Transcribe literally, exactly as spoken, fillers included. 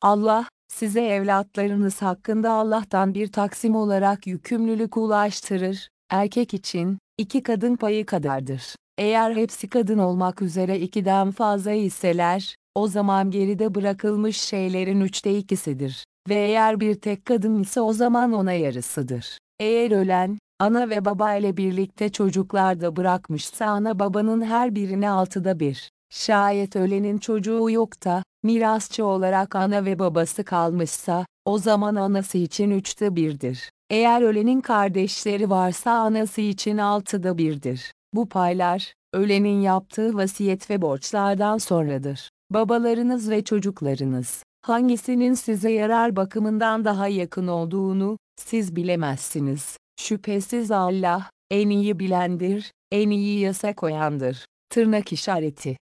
Allah, size evlatlarınız hakkında Allah'tan bir taksim olarak yükümlülük ulaştırır. Erkek için, iki kadın payı kadardır. Eğer hepsi kadın olmak üzere ikiden fazla hisseler, o zaman geride bırakılmış şeylerin üçte ikisidir. Ve eğer bir tek kadın ise o zaman ona yarısıdır. Eğer ölen, ana ve baba ile birlikte çocuklar da bırakmışsa ana babanın her birine altıda bir. Şayet ölenin çocuğu yok da, mirasçı olarak ana ve babası kalmışsa, o zaman anası için üçte birdir. Eğer ölenin kardeşleri varsa anası için altıda birdir. Bu paylar, ölenin yaptığı vasiyet ve borçlardan sonradır. Babalarınız ve çocuklarınız, hangisinin size yarar bakımından daha yakın olduğunu, siz bilemezsiniz. Şüphesiz Allah, en iyi bilendir, en iyi yasa koyandır. Tırnak işareti.